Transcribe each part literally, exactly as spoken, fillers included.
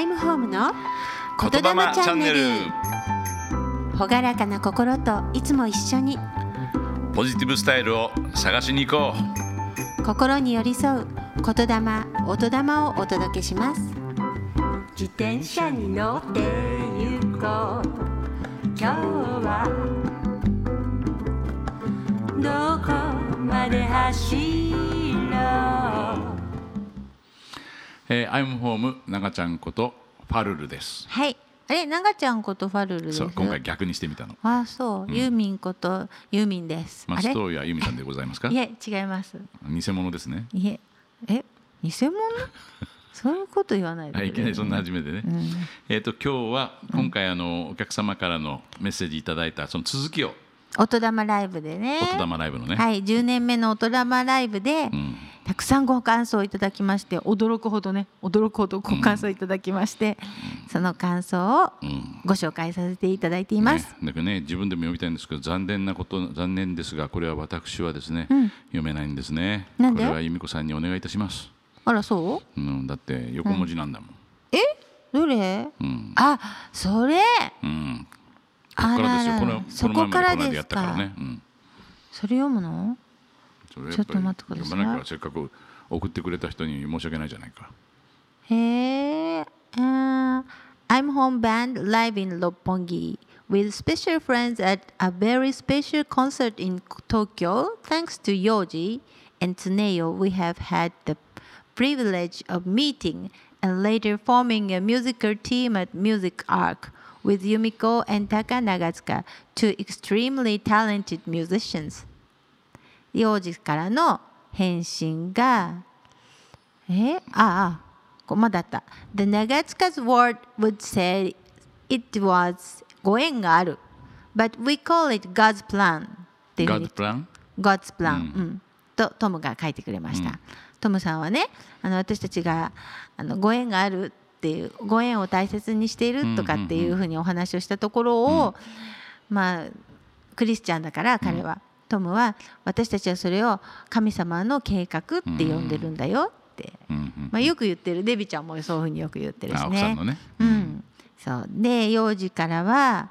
I'm Home の言霊チャンネル。 朗らかな心といつも一緒にポジティブスタイルを探しに行こう。心に寄り添う言霊、音霊をお届けします。自転車に乗って行こう。今日はどこまで走ろう。 えー、I'm Home ながちゃんことファルルです。 はい。あれ、ながちゃんことファルルです。 そう、今回逆にしてみたの。 ああ、そう、うん、ユーミンことユーミンです。 松任谷由実さんでございますか？ いえ、違います。 偽物ですね。 いえ、え、偽物？そういうこと言わないで、ね。 いきなりそんな初めてね。うん、えっと今日は今回あのお客様からのメッセージいただいたその続きを。 音霊ライブでね。 音霊ライブのね。 はい、じゅうねんめの音霊ライブで、うん、たくさんご感想をいただきまして、驚くほどね、驚くほどご感想いただきまして、うん、その感想をご紹介させていただいています。 ね、だからね、自分でも読みたいんですけど、残念なこと残念ですが、これは私はですね、うん、読めないんですね。 なんで？ これは由美子さんにお願いいたします。 あら、そう？ うん、だって横文字なんだもん。うん、 え？どれ？うん、あ、それ。うん。 ここからですよ。このそこからですか。ね、うん、 それ読むの？ちょっと待ってください。 読まなきゃせっかく送ってくれた人に申し訳ないじゃないか。 へえ。uh, I'm home band live in Roppongi with special friends at a very special concert in Tokyo. Thanks to Yoji and Tsuneyo, we have had the privilege of meeting and later forming a musical team at Music Arc.With Yumiko and Taka Nagatsuka, two extremely talented musicians. 幼児からの返信が、え、ああ、まだあった。The Nagatsuka's word would say it was ご縁がある。But we call it God's plan. God's plan? God's plan、うんうん、とトムが書いてくれました。うん、トムさんはね、あの私たちがあのご縁があるっていうご縁を大切にしているとかっていうふうにお話をしたところを、うん、まあクリスチャンだから彼は、うん、トムは私たちはそれを神様の計画って呼んでるんだよって、うん、まあ、よく言ってる。デビちゃんもそういうふうによく言ってるしね。 奥さんのね、 うん、そうで、幼児からは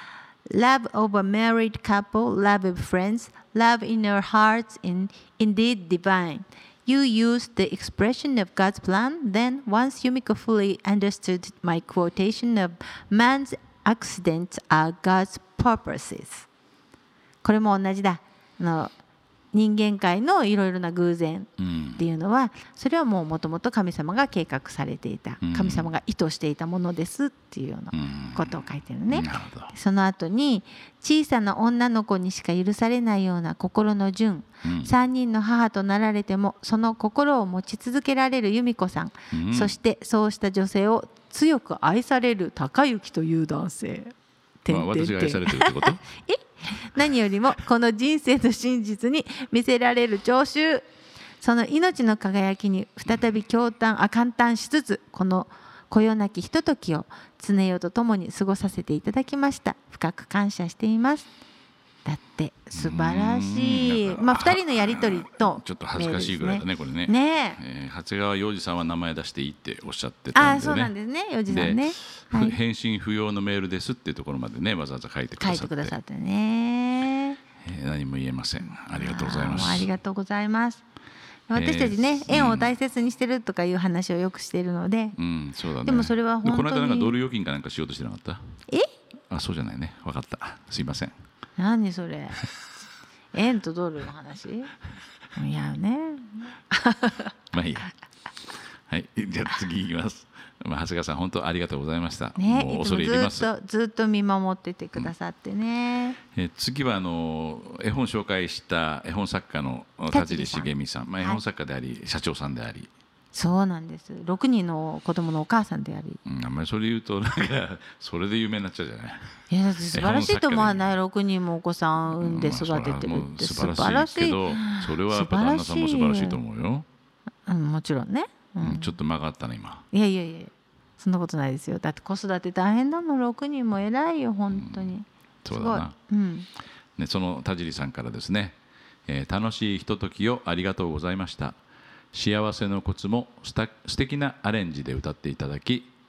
Love of a married couple, love of friends, love in our hearts, in, indeed divine.You used the expression of God's plan. Then, once Yumiko fully understood my quotation of man's accidents are God's purposes. これも同じだ。あの人間界のいろいろな偶然っていうのは、うん、それはもうもともと神様が計画されていた、うん、神様が意図していたものですっていうようなことを書いてるね。うん、その後に小さな女の子にしか許されないような心の純、うん、さんにんの母となられてもその心を持ち続けられる由美子さん、うん、そしてそうした女性を強く愛される高之という男性。 まあ、私が愛されてるってこと？ え何よりもこの人生の真実に見せられる聴衆、その命の輝きに再び驚嘆あ感嘆しつつ、このこよなきひとときを常代と共に過ごさせていただきました。深く感謝しています。だって素晴らしい。まあふたりのやりとりと、 ちょっと恥ずかしいぐらいだねこれね。 ねえー、長谷川洋二さんは名前出していいっておっしゃってたんでね。 あ、そうなんですね、洋二さんね。 はい、返信不要のメールですっていうところまでね、わざわざ書いてくださって。 書いてくださってね。 えー、何も言えません。ありがとうございます。 ありがとうございます。私たちね、えー、縁を大切にしてるとかいう話をよくしているので、 うん、そうだね。 でもそれは本当にこの間なんかドル預金かなんかしようとしてなかった？ え？ あ、そうじゃないね。分かった。すいません。 何それ？円とドルの話？いやね。 まあいいや。はい、じゃあ次いきます。まあ、長谷川さん本当ありがとうございました。 ね、 もう恐れ入ります。 ずっとずっと見守っててくださってね。 うん、え次はあの絵本紹介した絵本作家の田尻茂美さん、まあ、絵本作家であり、はい、社長さんであり。 そうなんです。ろくにんの子供のお母さんであり、 うん、あんまりそれ言うとなんかそれで有名になっちゃうじゃない。 いや素晴らしいと思わない。ろくにんもお子さん産んで育ててるって素晴らしいけど、 それはやっぱ旦那さんも素晴らしいと思うよ。 うん、もちろんね、 うん、ちょっと間があったね今。 いやいやいや、そんなことないですよ。だって子育て大変だもん。ろくにんも偉いよ本当に、うん、 そうだな、うんね、その田尻さんからですね、えー、楽しいひとときをありがとうございました。幸せのコツもすた素敵なアレンジで歌っていただき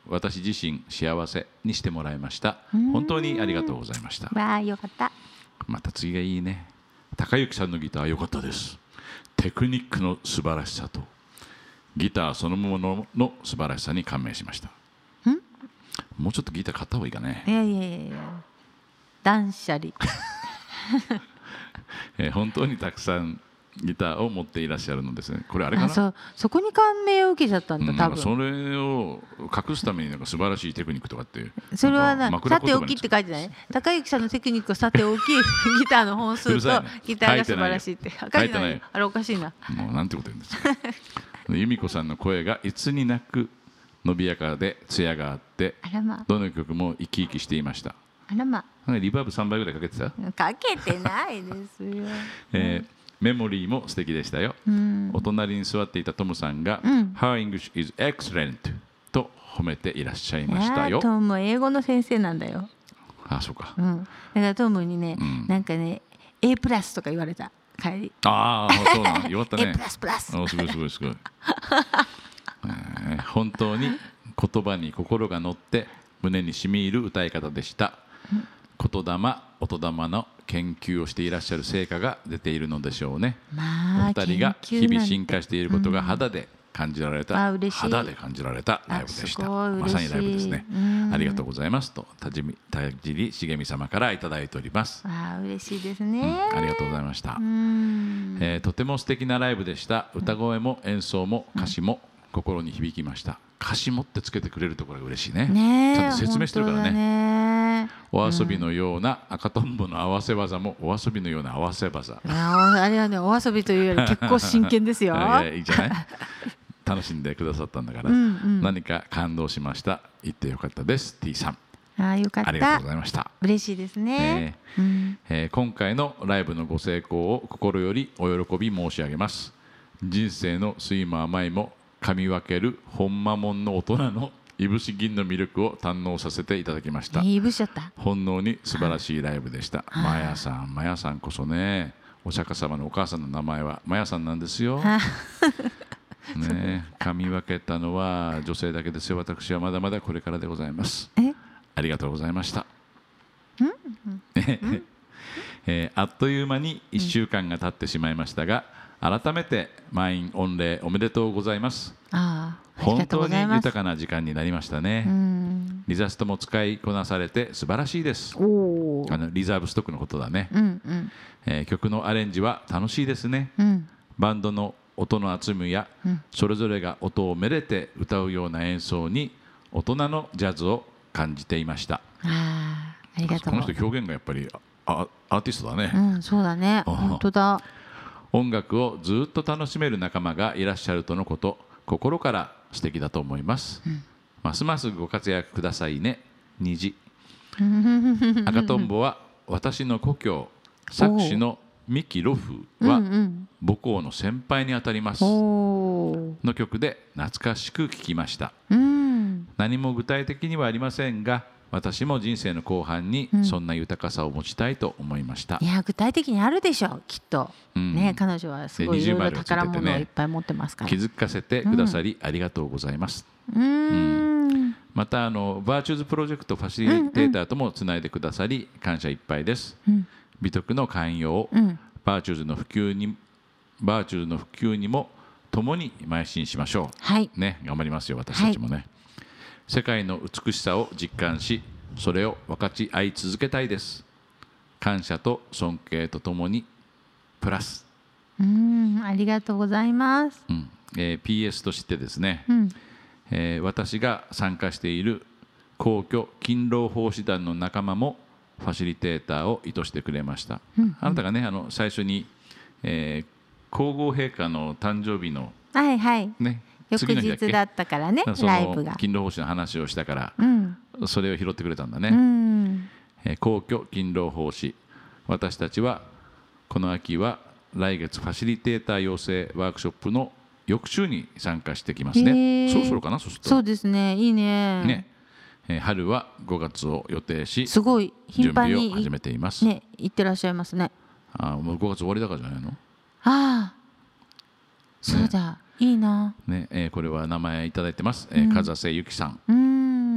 私自身幸せにしてもらいました。本当にありがとうございました。 わあ、よかった。 また次がいいね。高幸さんのギター良かったです。テクニックの素晴らしさとギターそのものの素晴らしさに感銘しました。もうちょっとギター買った方がいいかね。 いやいやいやいや、断捨離。 えー本当にたくさんギターを持っていらっしゃるのですね。これあれかな。 あ、そう、そこに感銘を受けちゃったんだ、 うん、な多んかそ分。 れを隠すためになんか素晴らしいテクニックとかってそれはな、 んか枕さておきって書いてない。高幸さんのテクニックをさておき、ギターの本数とうるさいねギターが素晴らしいって。 書いてないよ書いてないよあれおかしいな。 もうなんてこと言うんですか。由美子さんの声がいつになく伸びやかで艶があってあらま、 どの曲も生き生きしていました。 あらま、 なんかリバーブさんばいぐらいかけてた、 かけてないですよ。 えーメモリーも素敵でしたよ、 うんお隣に座っていたトムさんが、 うん Her English is excellent と褒めていらっしゃいましたよ。 いやー、トム英語の先生なんだよ。 あ、そうか。 うん。だからトムにね、 うんなんかね、A プラスとか言われた。帰り。 ああ、そうなん、よかった A ねプ。ラスプラス。 おすごいすごいすごい。えー本当に言葉に心が乗って胸に染み入る歌い方でした。言霊、音霊の研究をしていらっしゃる成果が出ているのでしょうね。 まあ、 お二人が研究なんて日々進化していることが肌で感じられた、 あ嬉しい肌で感じられたライブでした。 あすごい嬉しいまさにライブですね。 うんありがとうございますと田尻田尻茂美様からいただいております。 あー、嬉しいですうんね。 ありがとうございました。 うん。 えーとても素敵なライブでした。歌声も演奏も歌詞も心に響きました。歌詞もってつけてくれるところが嬉しいね。 ねえ、 ちゃんと説明してるから本当だね。 ね。 お遊びのような赤とんぼの合わせ技もお遊びのような合わせ技。 いやおあれはね、お遊びというより結構真剣ですよ。 いやいやいいじゃない。楽しんでくださったんだから、 うんうん、 何か感動しました。言ってよかったです。T さん、 あー、よかった。 ありがとうございました。 嬉しいですね。うんえー今回のライブのご成功を心よりお喜び申し上げます。人生の酸いも甘いも噛み分けるほんまもんの大人のいぶし銀の魅力を堪能させていただきました。 いぶしちゃった。 本能に素晴らしいライブでした。マヤさん、マヤさんこそね、お釈迦様のお母さんの名前はマヤさんなんですよ。 あね、噛み分けたのは女性だけですよ。私はまだまだこれからでございます。 えありがとうございました。えーあっという間にいっしゅうかんが経ってしまいましたが、改めて満員御礼おめでとうございます。 あー、あり本がとう当にございます。 豊かな時間になりましたね。 うんリザストも使いこなされて素晴らしいです。 おーあのリザーブストックのことだね。 うんうんえー曲のアレンジは楽しいですね。 うんバンドの音の厚みや、 うんそれぞれが音をめでて歌うような演奏に大人のジャズを感じていました。 あー、ありがとう。 この人表現がやっぱりあアーティストだね。 うん、そうだね。 あ本当だ。 音楽をずっと楽しめる仲間がいらっしゃるとのこと、心から素敵だと思います。ますますご活躍くださいね。虹。赤とんぼは私の故郷、作詞の三木ロフはうんうん母校の先輩にあたりますおーの曲で懐かしく聴きました。 うん何も具体的にはありませんが、私も人生の後半にそんな豊かさを持ちたいと思いました。 いや、具体的にあるでしょう、きっと。 うんね、彼女はすごいいろいろで二重丸をつけててね宝物をいっぱい持ってますから。 気づかせてくださりありがとうございます。 うーんまたあのバーチューズプロジェクトファシリテーターともつないでくださり感謝いっぱいです。 うん美徳の寛容、 うんバーチューズの普及にバーチューズの普及にも共に邁進しましょはい。 う。ね、頑張りますよ私たちもね。世界の美しさを実感し、それを分かち合い続けたいです。感謝と尊敬とともにプラス、 うーん、ありがとうございます。 うんえー ピーエス としてですね、 うんえー私が参加している皇居勤労奉仕団の仲間もファシリテーターを意図してくれました。あなたがね、あの最初に、えー皇后陛下の誕生日のはいはい。 ね、 翌次の日だっけ日だったからね、 そのライブが。 勤労奉仕の話をしたから、 うんそれを拾ってくれたんだね。 うんえー皇居勤労奉仕、私たちはこの秋は来月ファシリテーター養成ワークショップの翌週に参加してきますへね。 ーそろそろかな、そうするとそうですね、いいね。 ね、えー春はごがつを予定しすごい頻準備を繁に始めています。 ね、行ってらっしゃいますね。 あーもうごがつ終わりだからじゃないの、 ああ、そうだ、いいな。 ねえーこれは名前いただいてます、えー風瀬由紀さん、 うーん。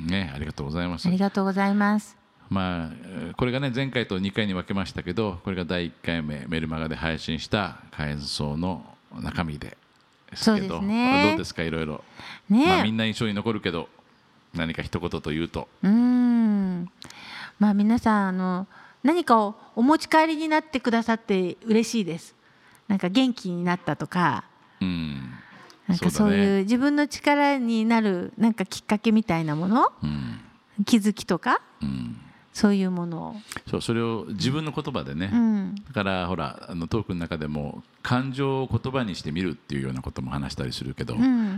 ね、ありがとうございます。 ありがとうございます。 まあ、これがね前回とにかいに分けましたけど、これがだいいっかいめメルマガで配信した感想の中身ですけど、 そうですね、 どうですか、いろいろ、 ね、 まあ、みんな印象に残るけど何か一言と言うと。 うーん、まあ、皆さんあの何かをお持ち帰りになってくださって嬉しいです。なんか元気になったとか、 うん、 なんかそういう自分の力になるなんかきっかけみたいなもの、 うん、 気づきとか、 うん、 そういうものを、 そう、それを自分の言葉でね、 うん、 だからほらあのトークの中でも感情を言葉にしてみるっていうようなことも話したりするけど、 うん、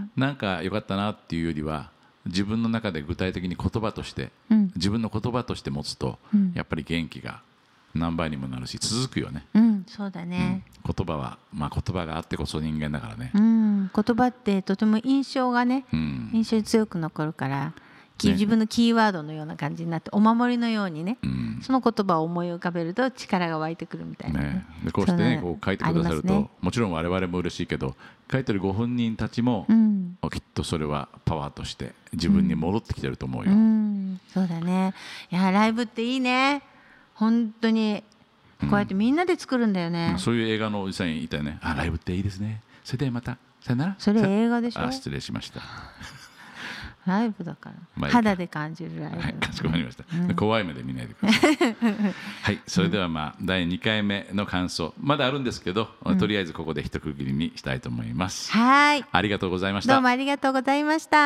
なんか良かったなっていうよりは自分の中で具体的に言葉として、 うん、 自分の言葉として持つと、 うん、 やっぱり元気が何倍にもなるし続くよね、 うん、そうだね、 うん、言葉は、まあ、言葉があってこそ人間だからね、 うん、言葉ってとても印象がね、 うん、 印象に強く残るから、 ね、 自分のキーワードのような感じになってお守りのようにね、 うん、 その言葉を思い浮かべると力が湧いてくるみたいなね、 ね、でこうしてねこう書いてくださると、ね、もちろん我々も嬉しいけど書いてるご本人たちも、うん、きっとそれはパワーとして自分に戻ってきてると思うよ、 うんうん、そうだね。いやライブっていいね、本当にこうやってみんなで作るんだよね、 うん、そういう映画のおじさんいたよね。あ、ライブっていいですね。それではまたさよなら。 それ映画でしょ。 あ、失礼しました。 ライブだから、 まあ、 肌で感じるライブ、 はい、かしこまりました、 うん、 怖い目で見ないでくださいはい、それではまあだいにかいめの感想まだあるんですけど、うん、とりあえずここで一区切りにしたいと思います。 はい、 ありがとうございました。 どうもありがとうございました。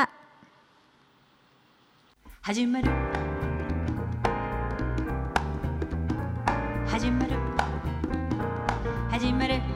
始まる始まる始まる、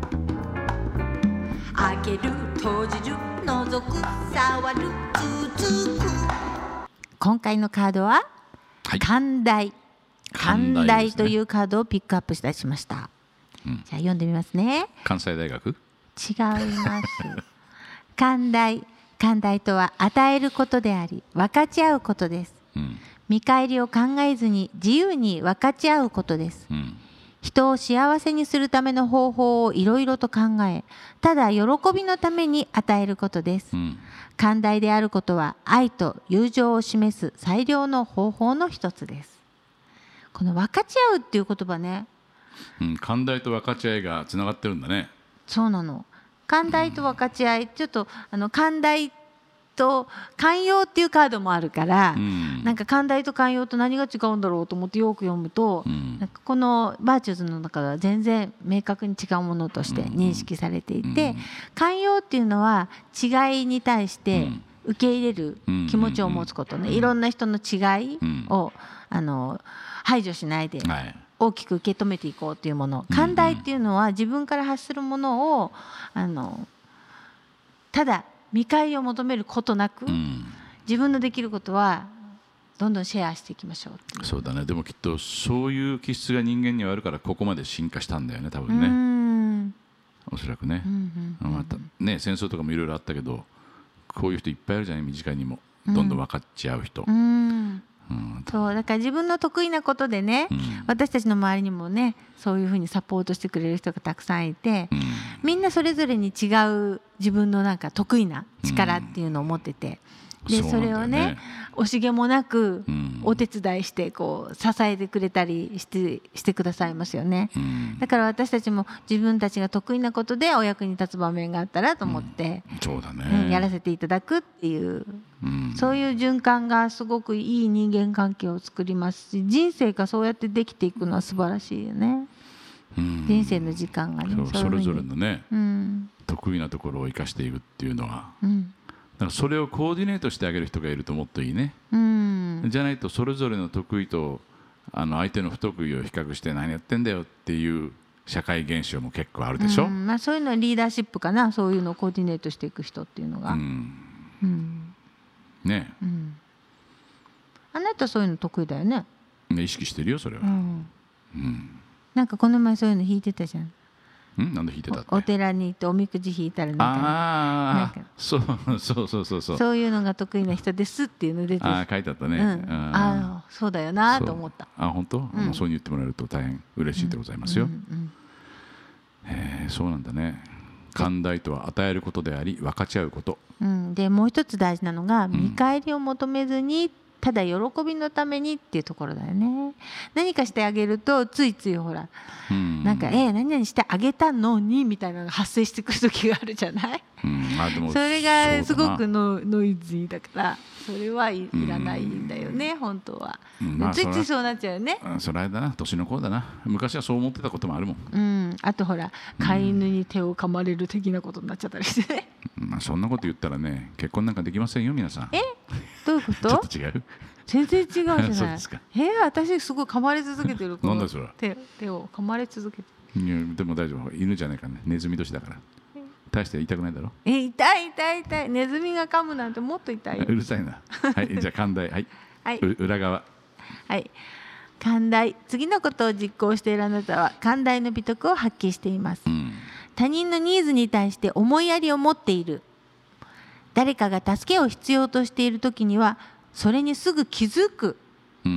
開ける閉じる覗く触る続く。今回のカードは、はい、寛大寛大というカードをピックアップいたしました、うん、じゃあ読んでみますね。 関西大学？違います寛大寛大とは与えることであり分かち合うことです、うん、見返りを考えずに自由に分かち合うことです、うん、人を幸せにするための方法をいろいろと考え、ただ喜びのために与えることです、うん、寛大であることは愛と友情を示す最良の方法の一つです。この分かち合うっていう言葉ね、 うん、寛大と分かち合いがつながってるんだね。 そうなの。寛大と分かち合い、ちょっとあの寛大と寛容っていうカードもあるから、うん、なんか寛大と寛容と何が違うんだろうと思ってよく読むと、うん、なんかこのバーチューズの中では全然明確に違うものとして認識されていて、うん、寛容っていうのは違いに対して受け入れる気持ちを持つことね、いろんな人の違いをあの排除しないで、はい、大きく受け止めていこうというもの。寛大っていうのは自分から発するものをあのただ見返りを求めることなく、うん、自分のできることはどんどんシェアしていきましょう。 そうだね。でもきっとそういう気質が人間にはあるからここまで進化したんだよね、多分ね。うんおそらくね、うんうんうん、またね戦争とかもいろいろあったけどこういう人いっぱいいるじゃない、身近にもどんどん分かっちゃう人、うんうん、 そうだから自分の得意なことでね、うん、私たちの周りにもねそういうふうにサポートしてくれる人がたくさんいて、うん、みんなそれぞれに違う自分のなんか得意な力っていうのを持ってて、うん、で そ, それをね惜しげもなくお手伝いしてこう支えてくれたりして、してくださいますよね、うん、だから私たちも自分たちが得意なことでお役に立つ場面があったらと思って、 うん、そうだね、 うん、やらせていただくっていう、うん、そういう循環がすごくいい人間関係を作りますし、人生がそうやってできていくのは素晴らしいよね、うん、人生の時間がねそ, それぞれのね、うん、得意なところを生かしていくっていうのは、うんだからそれをコーディネートしてあげる人がいるともっといいね、うん、じゃないとそれぞれの得意とあの相手の不得意を比較して何やってんだよっていう社会現象も結構あるでしょ、 うんまあ、そういうのはリーダーシップかな、そういうのをコーディネートしていく人っていうのが、うんうん、ね、うん、あなたそういうの得意だよね。 意識してるよそれは、うんうん、なんかこの前そういうの弾いてたじゃん。 んなんで弾いてたってお, お寺に行っておみくじ引いたらなんかああそうそうそうそうそうそういうのが得意な人ですっていうの出てあ書いてあったね、うん、 ああそうだよなと思った。 あ本当、うんまあ、そうに言ってもらえると大変嬉しいでございますよ、うんうんうんえー、そうなんだね。 寛大とは与えることであり分かち合うこと、 うん、でもう一つ大事なのが、見返りを求めずにただ喜びのためにっていうところだよね。何かしてあげるとついついほら、うん、なんかえー、何々してあげたのにみたいなのが発生してくる時があるじゃない、うん、あでもそれがすごく ノ, ノイズーだからそれはい、いらないんだよね、うん、本当は、うんまあ、ついついそうなっちゃうよね。 それだな、年の子だな。昔はそう思ってたこともあるもん、 うん、あとほら飼い犬に手を噛まれる的なことになっちゃったりしてね、 うん、まあ、そんなこと言ったらね結婚なんかできませんよ皆さん。 えどういうことちょっと違う全然違うじゃない。 そうですか。 えー、私すごい噛まれ続けてる。 なんだそれ。 手, 手を噛まれ続けてる。いやでも大丈夫。犬じゃないからね。ネズミ年だから。大して痛くないだろ。 え痛い痛い痛い。ネズミが噛むなんてもっと痛いよ。 うるさいな。はい、じゃあ寛大はい。はい、裏側。 はい。寛大。次のことを実行しているあなたは寛大の美徳を発揮しています。うん、他人のニーズに対して思いやりを持っている。誰かが助けを必要としているときにはそれにすぐ気づく、うんうん、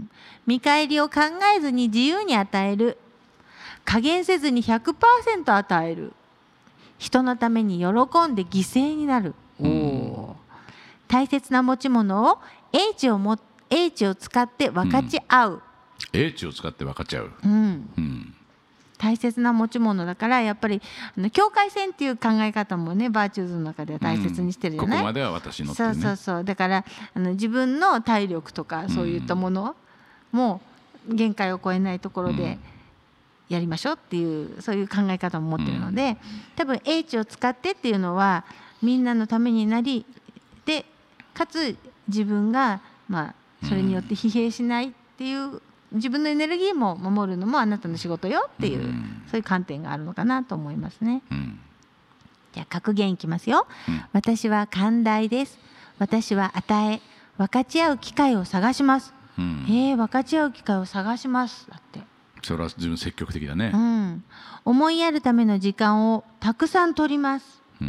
見返りを考えずに自由に与える、加減せずに ひゃくパーセント 与える、人のために喜んで犠牲になる、うん、お大切な持ち物を英知をも英知を使って分かち合う、うん、 英知を使って分かち合う、 うんうん、大切な持ち物だからやっぱりあの境界線っていう考え方もねバーチューズの中では大切にしてるじゃない、 うん、ここまでは私のっていうね。 そうそうそう。だからあの自分の体力とかそういったものも限界を超えないところでやりましょうっていうそういう考え方も持ってるので、多分英知を使ってっていうのはみんなのためになりでかつ自分がまあそれによって疲弊しないっていう自分のエネルギーも守るのもあなたの仕事よっていう、うん、そういう観点があるのかなと思いますね、うん、じゃあ格言いきますよ、うん、私は寛大です。私は与え分かち合う機会を探します、うん、えー、分かち合う機会を探しますだって。 それは自分積極的だね、 うん、思いやるための時間をたくさん取ります、うん、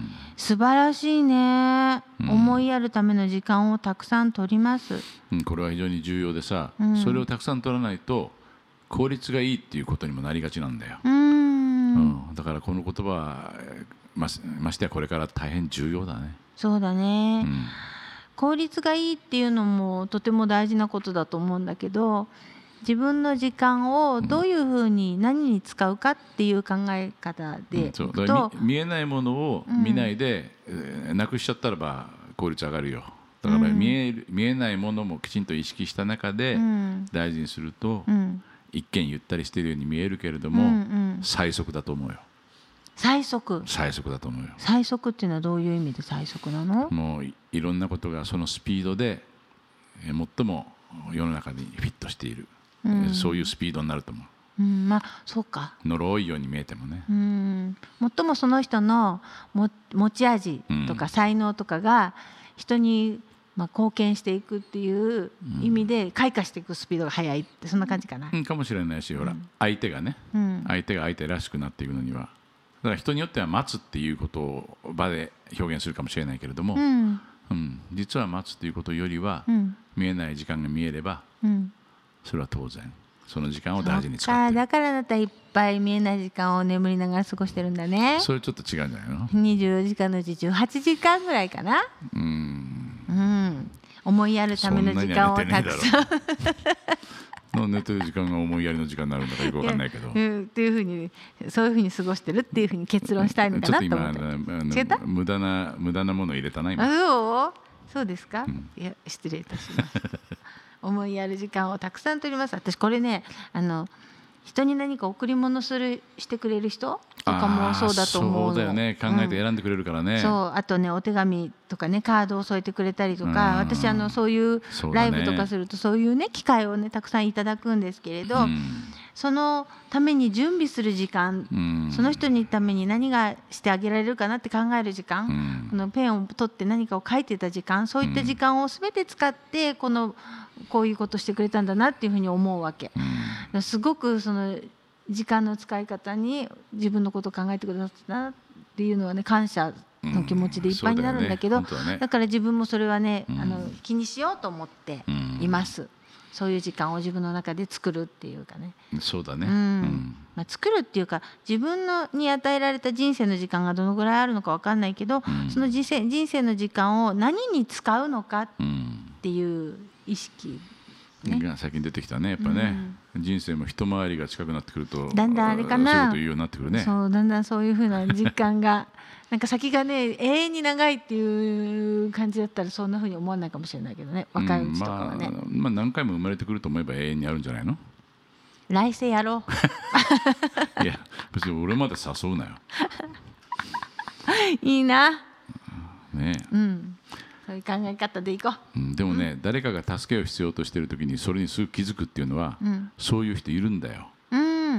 素晴らしいね、うん、思いやるための時間をたくさん取ります、 うん、これは非常に重要でさ、うん、それをたくさん取らないと効率がいいっていうことにもなりがちなんだよ、うん、うん、だからこの言葉は ま, ましてやこれから大変重要だね。 そうだね、うん、効率がいいっていうのもとても大事なことだと思うんだけど、自分の時間をどういうふうに何に使うかっていう考え方でいくと、うん、そう見, 見えないものを見ないで、うんえー、なくしちゃったらば効率上がるよ。だから見 え, る、見えないものもきちんと意識した中で大事にすると、うん、一見ゆったりしているように見えるけれども、うんうん、最速だと思うよ。 最速最速だと思うよ。 最速っていうのはどういう意味で最速なの？ もう い, いろんなことがそのスピードで最も世の中にフィットしている、うん、そういうスピードになると思う。 うん、まあそうか。 呪いように見えてもね。 うん、最もその人のも持ち味とか才能とかが人にまあ貢献していくっていう意味で開花していくスピードが速いってそんな感じかな。 うん、かもしれないし、ほら、うん、相手がね、うん、相手が相手らしくなっていくのには、だから人によっては待つっていうことを場で表現するかもしれないけれども、うんうん、実は待つということよりは、うん、見えない時間が見えれば、うん、それは当然その時間を大事に使ってる。 だからあなたいっぱい見えない時間を眠りながら過ごしてるんだね。 それちょっと違うんじゃないの？ にじゅうよじかんのうちじゅうはちじかんぐらいかな。うん、うん、思いやるための時間をたくさん寝てる時間が思いやりの時間になるんだかよくわかんないけど、 うん、っていうふうにそういうふうに過ごしてるっていうふうに結論したいのかなと思って。ちょっと今違った？ 無駄な無駄なものを入れたな今。 あ、そうそうですか、うん、いや失礼いたします思いやる時間をたくさん取ります。私これね、あの人に何か贈り物するしてくれる人とかもそうだと思うの。 そうだよね、考えて選んでくれるからね、うん、 そうあとねお手紙とかねカードを添えてくれたりとか、私あのそういうライブとかするとそういうね機会をねたくさんいただくんですけれど、うん、そのために準備する時間、うん、その人にために何がしてあげられるかなって考える時間、うん、このペンを取って何かを書いてた時間、そういった時間を全て使ってこのこういうことしてくれたんだなっていうふうに思うわけ、うん、すごくその時間の使い方に自分のことを考えてくださったなっていうのはね感謝の気持ちでいっぱいになるんだけど、うん だ, ねね、だから自分もそれはね、うん、あの気にしようと思っています、 そういう時間を自分の中で作るっていうかね。 そうだね、 うんうんまあ、作るっていうか自分のに与えられた人生の時間がどのぐらいあるのか分かんないけど、 うんその人生、人生の時間を何に使うのかっうんていう意識、ね、 が最近出てきたねやっぱね、人生も一回りが近くなってくるとだんだんあれかな、 そういうこと言うようになってくるね。 そうだんだんそういう風な実感がなんか先がね永遠に長いっていう感じだったらそんな風に思わないかもしれないけどね、若いうちとかはね、 うんまあ、まあ何回も生まれてくると思えば永遠にあるんじゃないの。 来世やろいや別に俺まで誘うなよういいな、 ねえ、 うんそういう考え方でいこう。 うん、でもね、うん、誰かが助けを必要としている時にそれにすぐ気づくっていうのは、うん、そういう人いるんだよ、うん、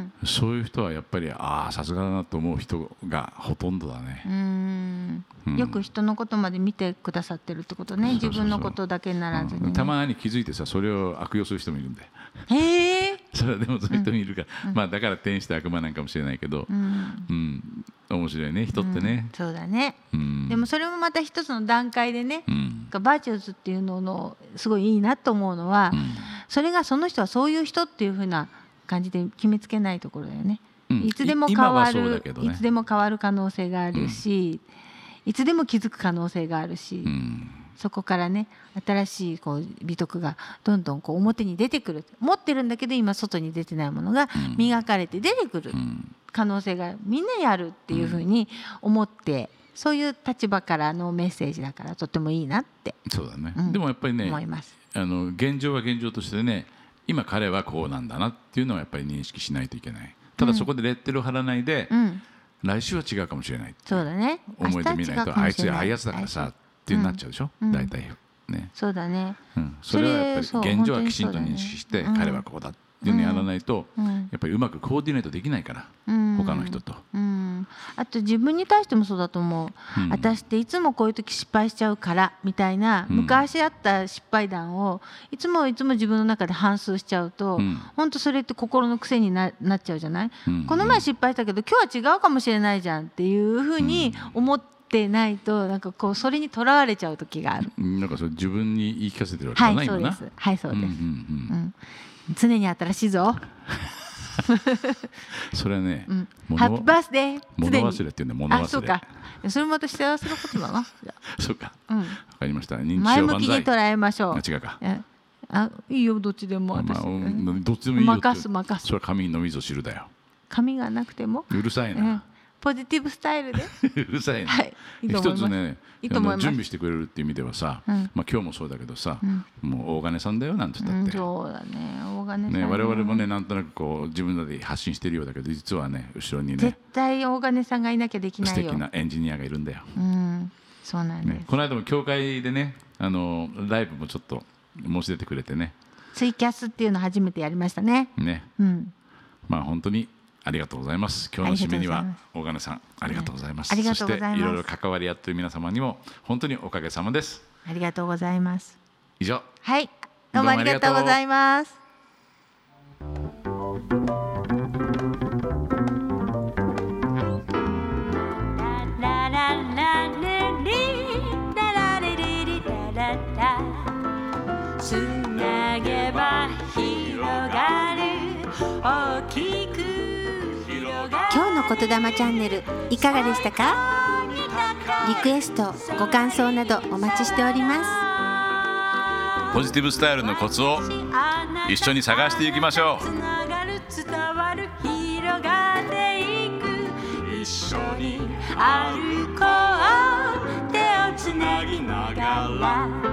そういう人はやっぱりああさすがだなと思う人がほとんどだね。 うんうん、よく人のことまで見てくださってるってことね。そうそうそう、自分のことだけならずに、ね、うん、 たまに気づいてさそれを悪用する人もいるんだよ。 へえそれはでもそういう人もいるから、うんまあ、だから天使と悪魔なんかもしれないけど、うんうん、面白いね人ってね、 うん、そうだね、うん、でもそれもまた一つの段階でね、うん、バーチューズっていうののすごいいいなと思うのは、うん、それがその人はそういう人っていう風な感じで決めつけないところだよね、うん、いつでも変わる、い, ね、いつでも変わる可能性があるし、うん、いつでも気づく可能性があるし、うん、そこからね新しいこう美徳がどんどんこう表に出てくる、持ってるんだけど今外に出てないものが磨かれて出てくる可能性がみんなにあるっていうふうに思って、そういう立場からのメッセージだからとてもいいなって。 そうだね、うん、でもやっぱりね思います。 あの現状は現状としてね今彼はこうなんだなっていうのはやっぱり認識しないといけない。ただそこでレッテルを貼らないで、うん、来週は違うかもしれないって思えてみないと、あいつああいうやつだからさってなっちゃうでしょ、うん、大体ね。 そうだね、 うん、それはやっぱり現状はきちんと認識して、ね、彼はこうだっていうのをやらないと、うん、やっぱりうまくコーディネートできないから、うん、他の人と、 うん、あと自分に対してもそうだと思う、うん、私っていつもこういう時失敗しちゃうからみたいな、うん、昔あった失敗談をいつもいつも自分の中で反芻しちゃうと、うん、本当それって心の癖に な, なっちゃうじゃない、うん、この前失敗したけど今日は違うかもしれないじゃんっていうふうに思っててないとなんかこうそれにとらわれちゃう時がある。 なんかそれ自分に言い聞かせてるわけじゃない今な。はいそうです。はいそうです。うんうんうんうん、常に新しいぞ。 それはね、 うん、ハッピーバースデー。 物忘れっていうんだよ物忘れ。 あそうか。それもまた幸せなことだな。 そうか。うん。わかりました。認知症前向きに捉えましょう。 あ違うか。 あいいよどっちでも私。まあ、どっちでもいいよって。 任す任す。 それは紙にのみぞ知るだよ。 紙がなくても。 うるさいな。 うんポジティブスタイルでうるさいね、 はい、いいと思います。 一つねいいと思います。 準備してくれるっていう意味ではさ、うんまあ、今日もそうだけどさ、うん、もう大金さんだよなんて言ったって、うん、 そうだね大金さんね我々もねなんとなくこう自分で発信してるようだけど実はね後ろにね絶対大金さんがいなきゃできないよ。 素敵なエンジニアがいるんだよ、 うん、そうなんです、 ね、この間も教会でねあのライブもちょっと申し出てくれてねツイキャスっていうの初めてやりましたね。 ね、うん、まあ本当にありがとうございます。今日の締めには大金さんありがとうございます。 ありがとうございます。 そしていろいろ関わり合っている皆様にも本当におかげさまです。 ありがとうございます。 以上。 はいどうもありがとうございます。つなげば広がる大きく今日の言霊チャンネルいかがでしたか？リクエストご感想などお待ちしております。 ポジティブスタイルのコツを一緒に探していきましょう。 伝わる広がっていく一緒に歩こう手をつなぎながら